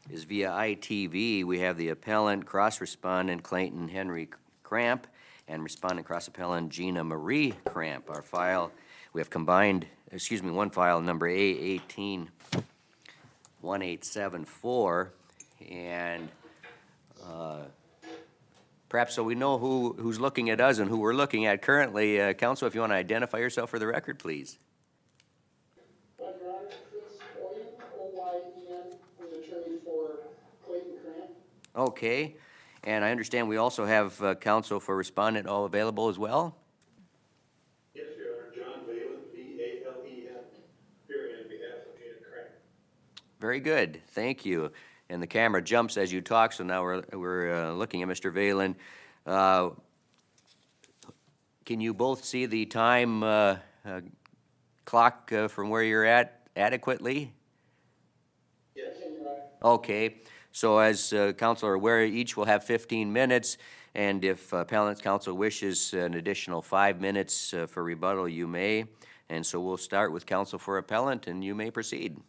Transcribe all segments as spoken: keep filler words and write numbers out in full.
is via I T V. We have the appellant, cross-respondent Clayton Henry Cramp, and respondent cross-appellant Gina Marie Cramp. Our file, we have combined, excuse me, one file, number A eighteen one eight seven four, and uh, perhaps so we know who, who's looking at us and who we're looking at currently. Uh, Counsel, if you want to identify yourself for the record, please. Your Honor, Chris Oyen, O Y E N, I'm the attorney for Clayton Cramp. Okay, and I understand we also have uh, counsel for respondent all available as well? Yes, Your Honor, John Valen, V A L E N, appearing on behalf of Gina Cramp. Very good, thank you. And the camera jumps as you talk, so now we're, we're uh, looking at Mister Valen. Uh, can you both see the time uh, uh, clock uh, from where you're at adequately? Yes. Okay, so as uh, counsel are aware, each will have fifteen minutes, and if uh, appellant counsel wishes an additional five minutes uh, for rebuttal, you may. And so we'll start with counsel for appellant, and you may proceed.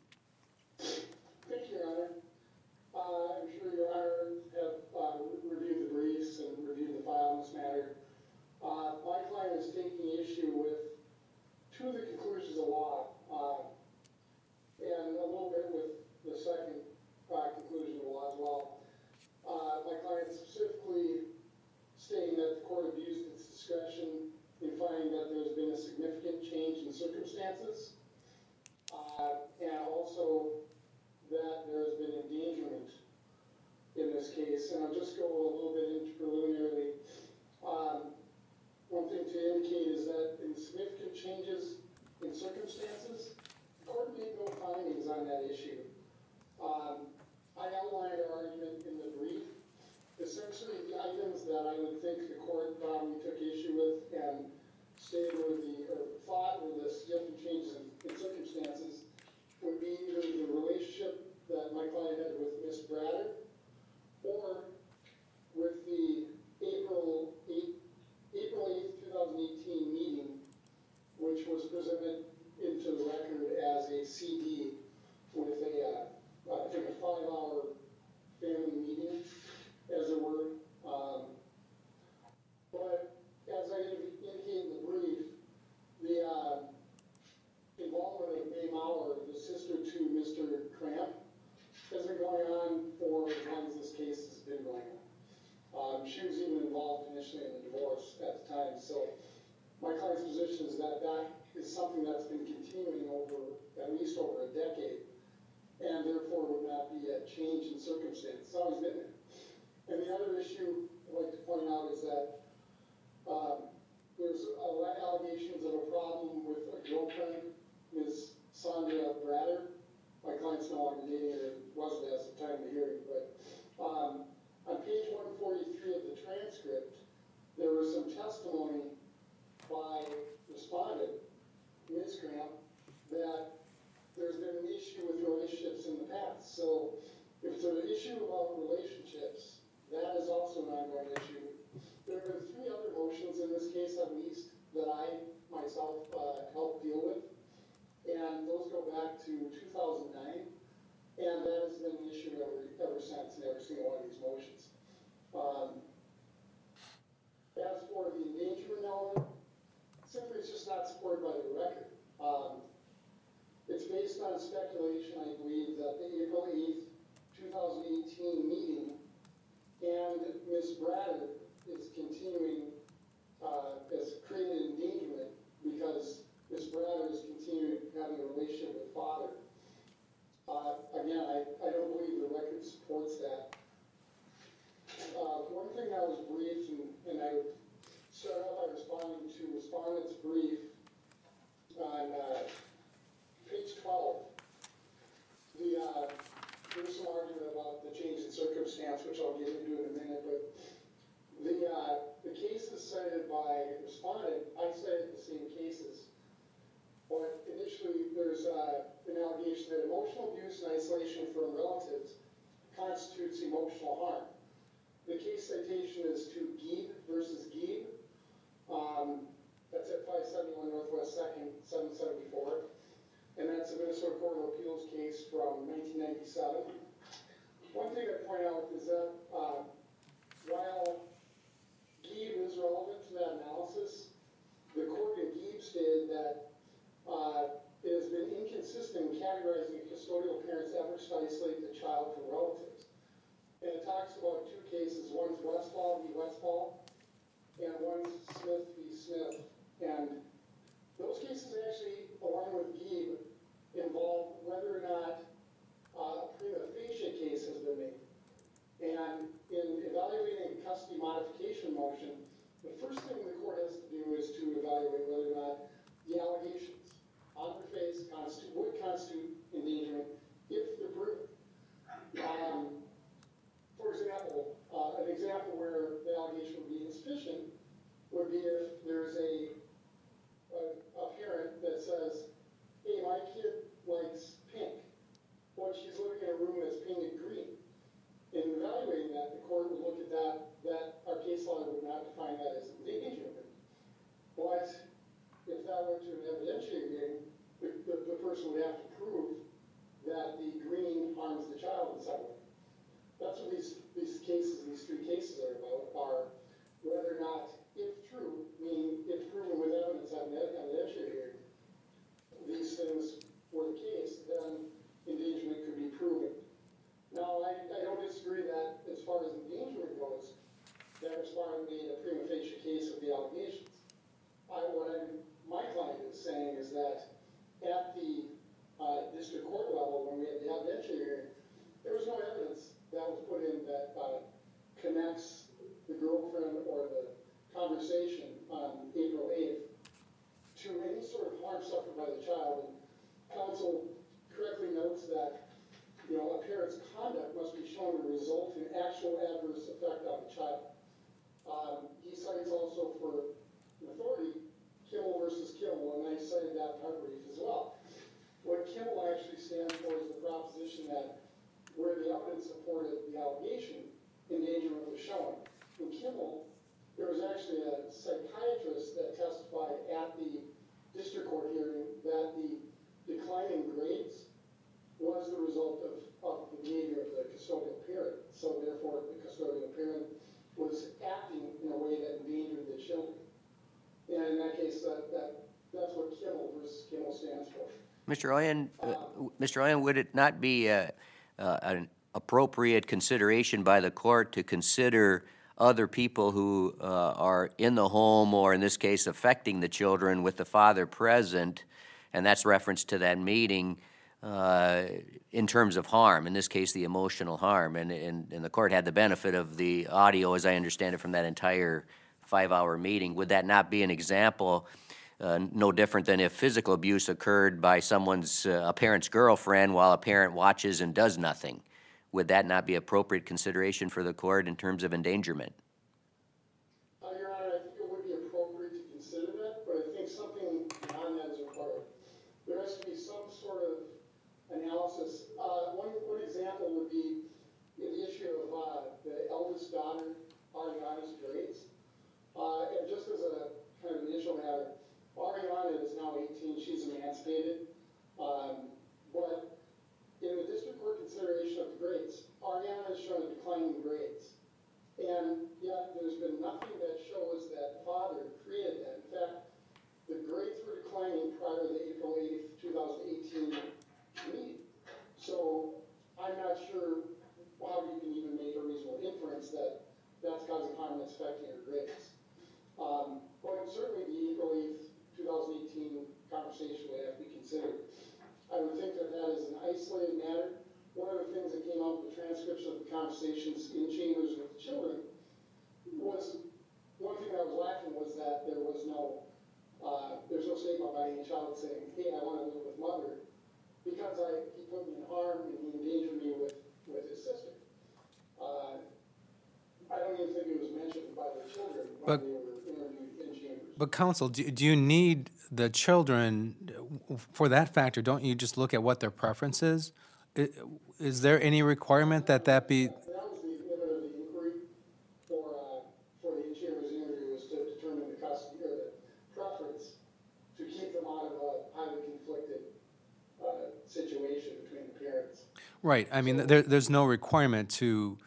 Thank you, Your Honor. Uh, I'm sure Your Honor have uh, reviewed the briefs and reviewed the file on this matter. Uh, my client is taking issue with two of the conclusions of law, uh, and a little bit with the second uh, conclusion of law as well. Uh, my client specifically stating that the court abused its discretion in finding that there's been a significant change in circumstances, uh, and also that there has been endangerment in this case. And I'll just go a little bit into preliminarily. Um, one thing to indicate is that in significant changes in circumstances, the court made no findings on that issue. Um, I outlined our argument in the brief. Essentially, the items that I would think the court probably took issue with and stated were the, or thought were the significant changes in, in circumstances would be either the relationship that my client had with Miss Bratter or with the April eighth, April eighth, two thousand eighteen meeting, which was presented into the record as a C D with a, uh, I think a five-hour family meeting, as it were. Um, but as I indicated in the brief, the uh, involvement of May Mauer, the sister to Mister Cramp, has been going on for as long as this case has been going on. Um, she was even involved initially in the divorce at the time. So my client's position is that that is something that's been continuing over at least over a decade, and therefore would not be a change in circumstance. It's always been there. And the other issue I'd like to point out is that um, there's allegations of a problem with a girlfriend, Miz Sandra Bratter. My client's no longer dating her, wasn't as of the time of the hearing, but um, on page one forty-three of the transcript, there was some testimony by respondent, Miz Cramp, that there's been an issue with relationships in the past. So if it's an issue about relationships, that is also an ongoing issue. There have been three other motions in this case, at least, that I myself uh, helped deal with. And those go back to two thousand nine. And that has been an issue ever, ever since in every single one of these motions. Um, as for the endangerment element, simply it's just not supported by the record. Um, it's based on speculation, I believe, that the April eighth, two thousand eighteen meeting and Miz Bratter is continuing, uh, has created endangerment because Miz Bratter is continuing having a relationship with father. Uh, again, I, I don't believe the record supports that. Uh, one thing I was briefed, and, and I would start off by responding to respondent's brief on uh, page twelve. The, uh, there's some argument about the change in circumstance, which I'll get into in a minute, but the, uh, the cases cited by respondent, I cited the same cases. But initially, there's uh, an allegation that emotional abuse and isolation from relatives constitutes emotional harm. The case citation is to Geeb versus Geeb. Um, that's at five seventy-one Northwest second, seven seventy-four. And that's a Minnesota Court of Appeals case from nineteen ninety-seven. that, uh, while Gieb is relevant to that analysis, the court in Gieb stated that, uh, it has been inconsistent in categorizing a custodial parent's efforts to isolate the child from relatives. And it talks about two cases, one's Westfall v. Westfall, and one's Smith v. Smith. And those cases actually, along with Gieb, involve whether or not uh, a prima facie case has been made. And in evaluating a custody modification motion, the first thing the court has to do is to evaluate whether or not the allegations on their face constitute, would constitute endangerment if they're proven. Um, for example, uh, an example where the allegation would be insufficient would be if there's a, a, a parent that says, hey, my kid likes pink, but she's living in a room that's painted green. In evaluating that, the court would look at that, that our case law would not define that as endangerment. But if that went to an evidentiary hearing, the, the, the person would have to prove that the green harms the child in some way. That's what these, these cases, these three cases are about, are whether or not, if true, meaning if proven with evidence at an evidentiary hearing, these things were the case, then endangerment could be proven. Now, I, I don't disagree that as far as endangerment goes, that respondent made a prima facie case of the allegations. I, what I'm, my client is saying is that at the uh, district court level, when we had the evidentiary hearing, there was no evidence that was put in that uh, connects the girlfriend or the conversation on April eighth to any sort of harm suffered by the child. And counsel correctly notes that, you know, a parent's conduct must be shown to result in actual adverse effect on the child. Um, he cites also for an authority, Kimmel versus Kimmel, and I cited that in our brief as well. What Kimmel actually stands for is the proposition that where the evidence supported the allegation, endangerment was shown. In Kimmel, there was actually a psychiatrist that testified at the district court hearing that the declining grades was the result of, of the behavior of the custodial parent. So therefore, the custodial parent was acting in a way that endangered the children. And in that case, that, that that's what Kimmel versus Kimmel stands for. Mister Oyen, uh, Mister Oyen, would it not be uh, uh, an appropriate consideration by the court to consider other people who uh, are in the home, or in this case, affecting the children with the father present, and that's reference to that meeting, uh, in terms of harm, in this case, the emotional harm, and, and, and the court had the benefit of the audio, as I understand it, from that entire five-hour meeting. Would that not be an example, uh, no different than if physical abuse occurred by someone's, uh, a parent's girlfriend while a parent watches and does nothing? Would that not be appropriate consideration for the court in terms of endangerment? Uh, Your Honor, I think it would be appropriate to consider that, but I think something beyond that is required. There has to be some sort of analysis. Uh, one, one example would be in the issue of uh, the eldest daughter, Ariana's grades. Uh, and just as a kind of initial matter, Ariana is now eighteen, she's emancipated. Um, but in the district court consideration of the grades, Ariana has shown a decline in grades. And yet there's been nothing that shows that father created that. In fact, the grades were declining prior to the April eighth, twenty eighteen meeting. So I'm not sure how you can even make a reasonable inference that that's causing harm that's affecting your grades. Um, but certainly the April eighth, twenty eighteen conversation would have to be considered. I would think that that is an isolated matter. One of the things that came out in the transcription of the conversations in chambers with the children was, one thing that was lacking was that there was no, uh, there's no statement by any child saying, hey, I want to live with mother because I, he put me in harm and he endangered me with, with his sister. Uh, I don't even think it was mentioned by the children when But- they were interviewed in chambers. But counsel, do, do you need the children, for that factor, don't you just look at what their preference is? I- Is there any requirement that that be, That was the limit of the inquiry for, uh, for the in-chambers interview, was to determine the custody, or the preference to keep them out of a highly conflicted, uh, situation between the parents. right, I mean, there, there's no requirement to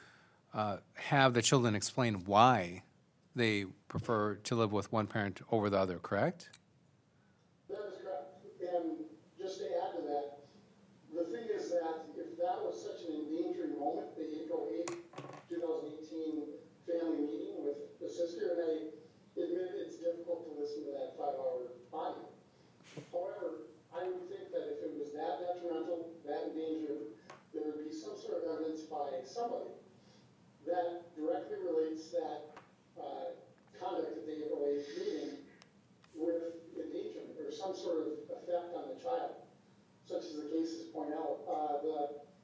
uh, have the children explain why they prefer to live with one parent over the other, correct? That is correct. And just to add to that, the thing is that if that was such an endangering moment, the April eighth, twenty eighteen family meeting with the sister, and I admit it's difficult to listen to that five-hour audio. However, I would think that if it was that detrimental, that endangering, there would be some sort of evidence by somebody that directly relates that uh, conduct at the April eighth meeting with endangerment or some sort of effect on the child, such as the cases point out. Uh, the,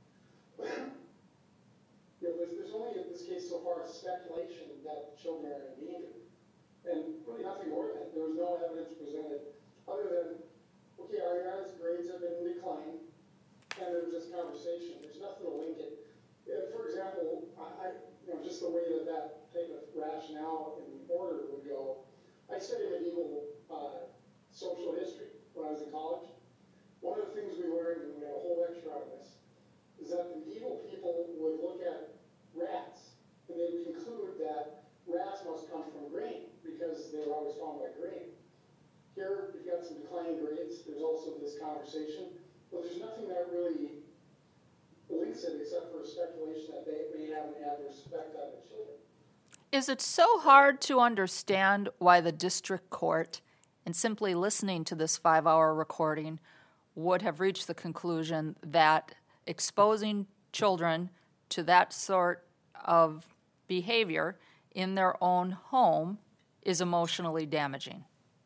you know, there's, there's only in this case so far speculation that the children are endangered, and really nothing more than that. There was no evidence presented other than, okay, Ariana's grades have been in decline, and there was this conversation. There's nothing to link it. Uh, for example, I, I, you know, just the way that that type of rationale and order would go. I studied medieval uh, social history when I was in college. One of the things we learned, and we had a whole lecture on this, is that the medieval people would look at rats, and they would conclude that rats must come from grain, because they were always found by grain. Here, we've got some declining grades. There's also this conversation, but there's nothing that really links it except for speculation that they may have an adverse effect on the children. Is it so hard to understand why the district court, in simply listening to this five-hour recording, would have reached the conclusion that exposing children to that sort of behavior in their own home is emotionally damaging?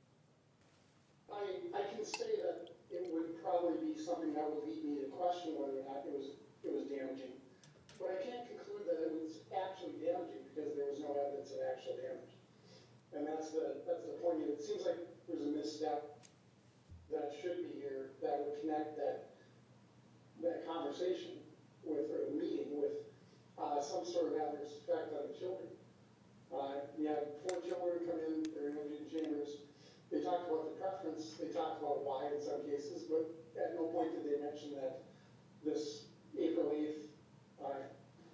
I, I can say that it would probably be something that would lead me to question whether or not it was it was damaging. But I can't conclude that it was actually damaging because there was no evidence of actual damage. And that's the that's the point. It seems like there's a misstep that should be here that would connect that that conversation with or the meeting with uh, some sort of adverse effect on the children. Uh, we had four children come in, they're interviewed in chambers. They talked about the preference, they talked about why in some cases, but at no point did they mention that this April eighth uh,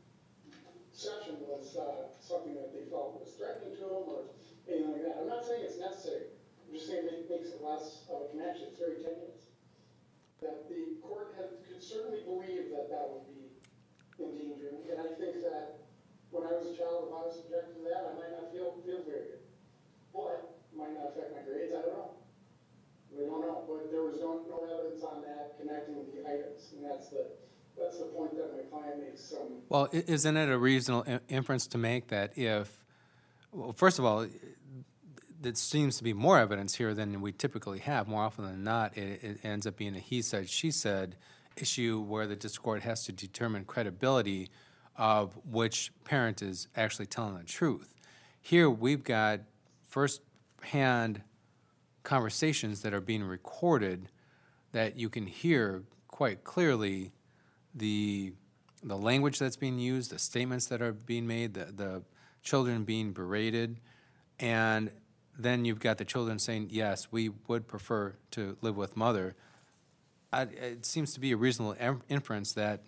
session was uh, something that they felt was threatening to them or anything like that. I'm not saying it's necessary. I'm just saying it makes it less of a connection. It's very tenuous. That the court had, could certainly believe that that would be endangering, and I think that when I was a child, if I was subjected to that, I might not feel feel very good. But it might not affect my grades. I don't know. We don't know. But there was no, no evidence on that connecting the items, and that's the that's the point that my client makes. Some Well, i- isn't it a reasonable in- inference to make that if, well, first of all, there seems to be more evidence here than we typically have. More often than not, it, it ends up being a he said, she said issue where the district court has to determine credibility of which parent is actually telling the truth. Here we've got first-hand conversations that are being recorded that you can hear quite clearly the the language that's being used, the statements that are being made, the, the children being berated, and then you've got the children saying, yes, we would prefer to live with mother. I, it seems to be a reasonable em- inference that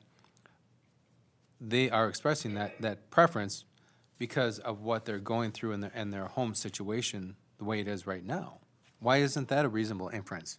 they are expressing that, that preference because of what they're going through in their, in their home situation the way it is right now. Why isn't that a reasonable inference?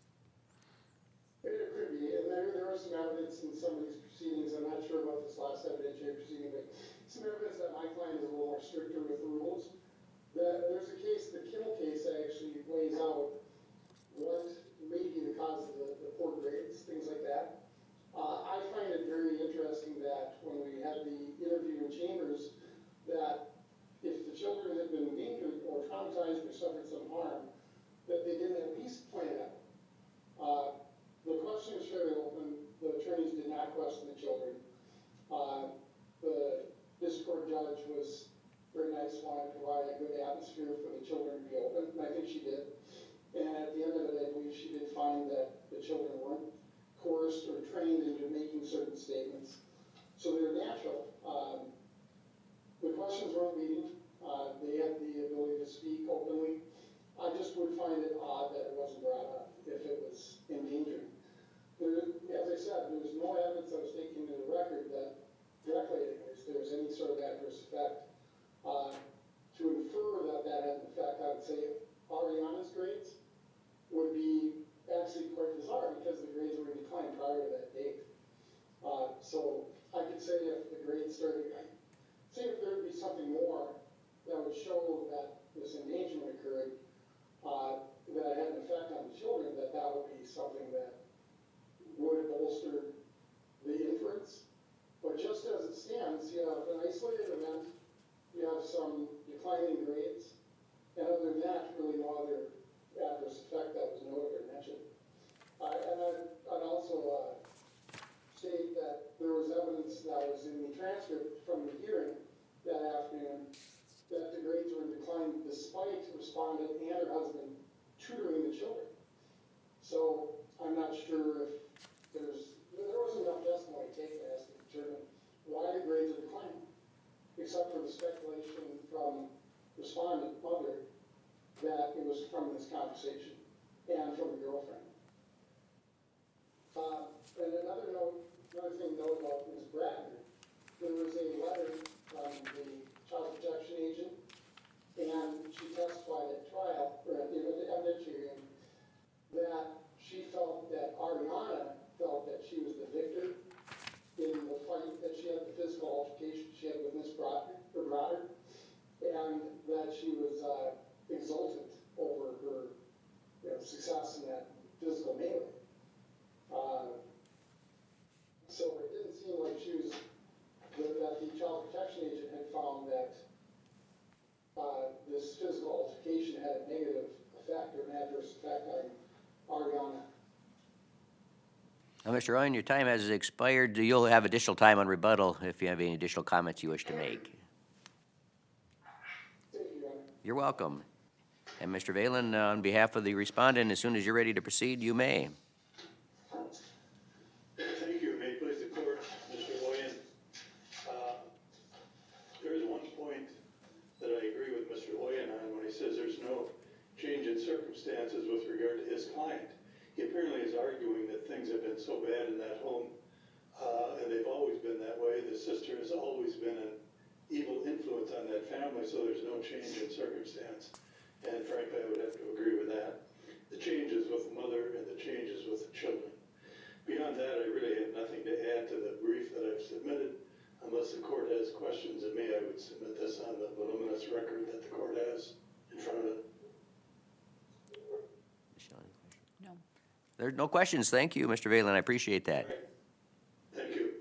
it could be, and there there was some evidence in some of these proceedings. I'm not sure about this last evidentiary proceeding, but some evidence that my client is a little more stricter with the rules. The, there's a case, the Kimmel case, that actually lays out what may be the cause of the, the poor grades, things like that. Uh, I find it very interesting that when we had the interview in chambers, that if the children had been endangered or traumatized or suffered some harm, that they didn't at least point it out. Uh, the question was fairly open. The attorneys did not question the children. Uh, the district court judge was very nice, wanted to provide a good atmosphere for the children to be open, and I think she did. And at the end of it, I believe she did find that the children weren't coerced or trained into making certain statements. So they're natural. Um, the questions weren't leading. Uh, they had the ability to speak openly. I just would find it odd that it wasn't brought up if it was endangering. There, as I said, there was no evidence that was taken into the record that directly anyways, there was any sort of adverse effect effect. Uh, to infer that that had an effect, I would say Ariana's grades would be actually quite bizarre because the grades were in decline prior to that date. Uh, so I could say if the grades started, say if there would be something more that would show that this endangerment occurred, uh, that had an effect on the children, that that would be something that would bolster the inference. But just as it stands, you have an isolated event, you have some declining grades, and other than that, really no other adverse effect that was noted or mentioned. Uh, and I'd, I'd also uh, state that there was evidence that was in the transcript from the hearing that afternoon that the grades were in decline despite respondent and her husband tutoring the children. So I'm not sure if there's, there wasn't enough testimony taken as to determine why the grades are declining, except for the speculation from respondent mother that it was from this conversation and from the girlfriend. Uh, and another note, another thing to note about Miz Bradner, there was a letter from the child protection agent, and she testified at trial, or at the evidence hearing, that she felt that Ariana felt that she was the victor in the fight that she had, the physical altercation she had with Miz Broderick, or Broderick, and that she was uh, exultant over her you know, success in that physical melee. Uh, so it didn't seem like she was, that, that the child protection agent had found that uh, this physical altercation had a negative effect or an adverse effect on Ariana. Now, Mister Ryan, your time has expired. You'll have additional time on rebuttal if you have any additional comments you wish to make. Thank you, Your Honor. You're welcome. And Mister Valen, uh, on behalf of the respondent, as soon as you're ready to proceed, you may. Thank you. May it please the court, Mister Loyan. Uh, there is one point that I agree with Mister Loyan on when he says there's no change in circumstances with regard to his client. He apparently is arguing that things have been so bad in that home, uh, and they've always been that way. The sister has always been an evil influence on that family, so there's no change in circumstance. And frankly, I would have to agree with that. The changes with the mother and the changes with the children. Beyond that, I really have nothing to add to the brief that I've submitted. Unless the court has questions of me, I would submit this on the voluminous record that the court has in front of it. No. There are no questions. Thank you, Mister Valen. I appreciate that. Thank you.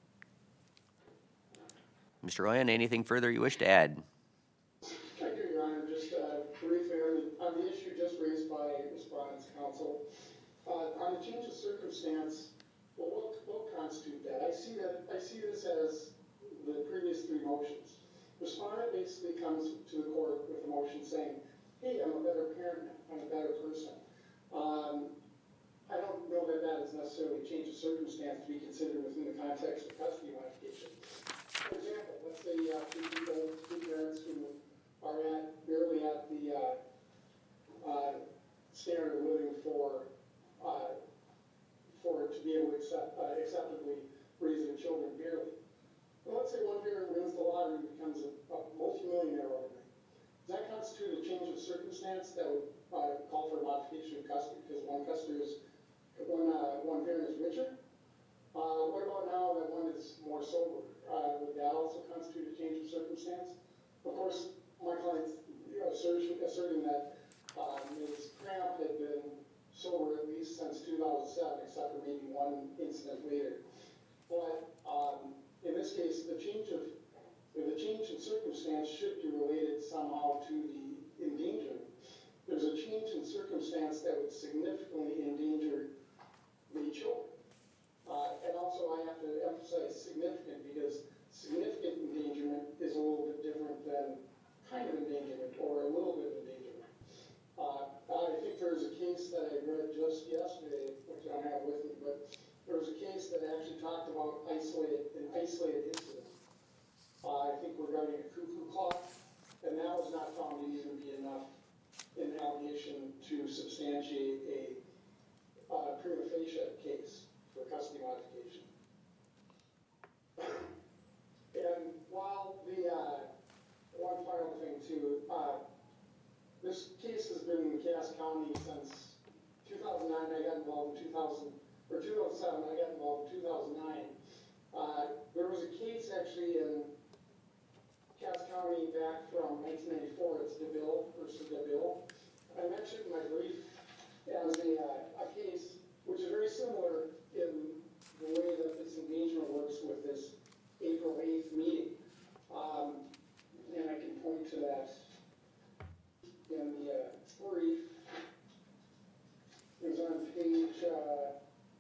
Mister Ryan, anything further you wish to add? Thank you, Your Honor. Just uh, briefly on the, on the issue just raised by respondent's counsel, uh, on the change of circumstance, well, what, what constitute that? I see that I see this as the previous three motions. Respondent basically comes to the court with a motion saying, "Hey, I'm a better parent now. I'm a better person." Um, I don't know that that is necessarily a change of circumstance to be considered within the context of custody modification. For example, let's say you have two people, two parents who are at, barely at the uh, uh, standard of living for, uh, for to be able to accept, uh, acceptably raise their children barely. Well, let's say one parent wins the lottery and becomes a, a multimillionaire overnight. Does that constitute a change of circumstance that would uh, call for a modification of custody because one custody is, one, uh, one parent is richer? Uh, what about now that one is more sober? Uh, would that also constitute a change of circumstance? Of course, my client's assertion, asserting that uh, Miz Cramp had been sober at least since two thousand seven, except for maybe one incident later. But um, in this case, the change of the change in circumstance should be related somehow to the endangerment. There's a change in circumstance that would significantly endanger the children. Uh, and also I have to emphasize significant because significant endangerment is a little bit different than kind of endangerment or a little bit of endangerment. Uh, I think there's a case that I read just yesterday, which I don't have with me, but there was a case that actually talked about isolated, an isolated incident. Uh, I think regarding a cuckoo clock, and that was not found to even be enough in allegation to substantiate a uh, prima facie case for custody modification. And while the uh, been in Cass County since two thousand nine. I got involved in two thousand, or two thousand seven, I got involved in two thousand nine. Uh, there was a case actually in Cass County back from nineteen ninety-four, it's DeVille versus DeVille. I mentioned in my brief as a, uh, a case which is very similar in the way that this engagement works with this April eighth meeting. Um, and I can point to that in the uh, brief. It was on page, uh,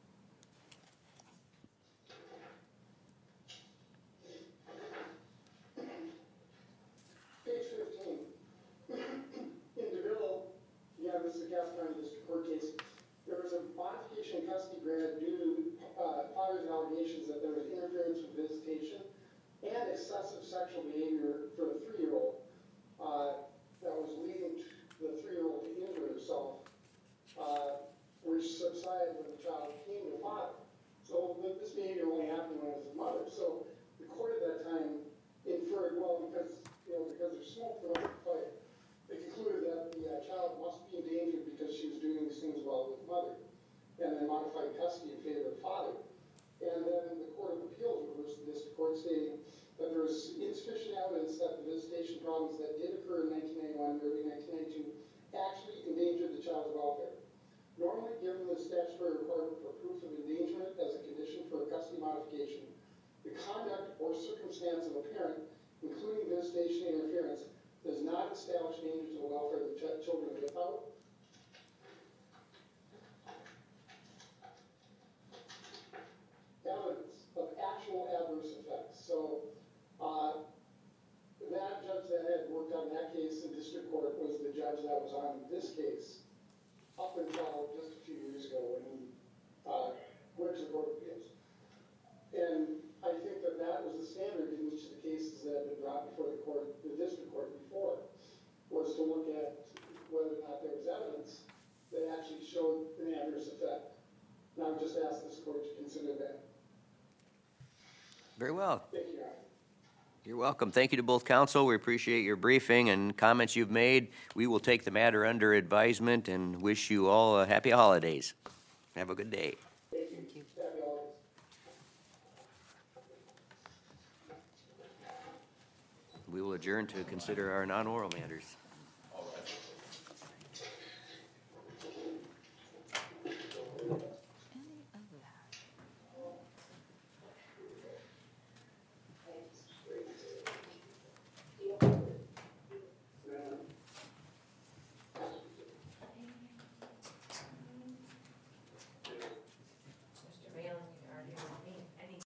page fifteen. In DeVille, yeah, this is a Cass County District Court case. There was a modification in custody granted due to uh, father's allegations that there was interference with visitation and excessive sexual behavior for the three-year-old uh, that was leading the three-year-old to injure herself, uh, which subsided when the child came to the father. So this behavior only happened when it was his mother. So the court at that time inferred, well, because you know because there's smoke from the fire, they concluded that the uh, child must be endangered because she was doing these things while with mother, and then modified custody in favor of the father. And then the Court of Appeals reversed the district court, stating that there was insufficient evidence that the visitation problems that did occur in nineteen ninety-one and early nineteen ninety-two actually endangered the child's welfare. Normally, given the statutory requirement for proof of endangerment as a condition for a custody modification, the conduct or circumstance of a parent, including visitation interference, does not establish danger to the welfare of the ch- children without evidence of actual adverse effects. So, uh, that judge that had worked on that case in district court was the judge that was on this case up until just a few years ago when he uh, went to the Court of Appeals. And I think that that was the standard in each of the cases that had been brought before the court, the district court before, was to look at whether or not there was evidence that actually showed an adverse effect. And I would just ask this court to consider that. Very well. Thank you, Your Honor. You're welcome. Thank you to both counsel. We appreciate your briefing and comments you've made. We will take the matter under advisement and wish you all a happy holidays. Have a good day. Thank you. Thank you. Happy holidays. We will adjourn to consider our non-oral matters.